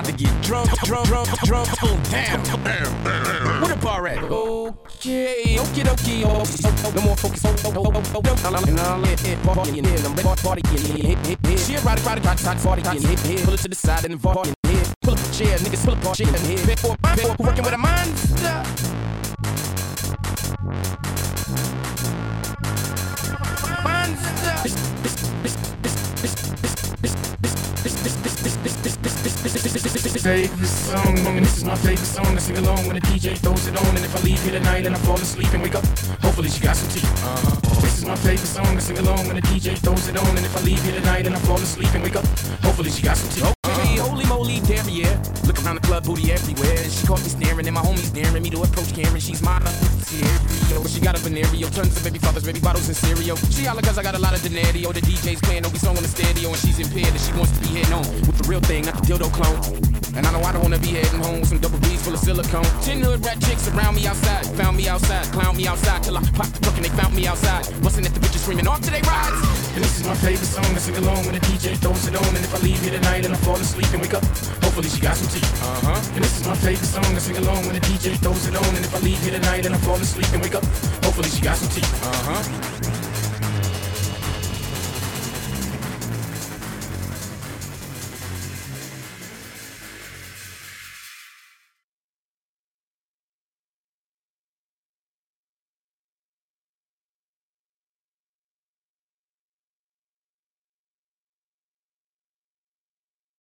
about to get drunk. Oh, damn. Where the bar at? Okay, okie. No more focus. She a ride, party, pull it to the side and the bar. Pull up a chair, niggas pull up a chair. Who working with a monster? Favorite song, and this is my favorite song. I sing along when the DJ throws it on. And if I leave here tonight and I fall asleep and wake up, hopefully she got some tea. This is my favorite song. I sing along when the DJ throws it on. And if I leave here tonight and I fall asleep and wake up, hopefully she got some tea. Okay, holy moly, derriere. Look around the club, booty everywhere. She caught me staring, and my homies daring me to approach Karen. She's my stereo, but she got a venereal. Tons of baby fathers, baby bottles, and cereal. She holla cause I got a lot of denario. The DJ's playing every song on the stereo, and she's impaired, and she wants to be hitting on with the real thing, not the dildo clone. And I know I don't wanna be heading home with some double B's full of silicone. 10 hood rat chicks around me outside, found me outside, clown me outside till I popped the truck and they found me outside. Bustin' at the bitches screaming off to they rides. And this is my favorite song. I sing along when the DJ throws it on. And if I leave here tonight and I fall asleep and wake up, hopefully she got some tea. And this is my favorite song. I sing along when the DJ throws it on. And if I leave here tonight and I fall asleep and wake up, hopefully she got some tea.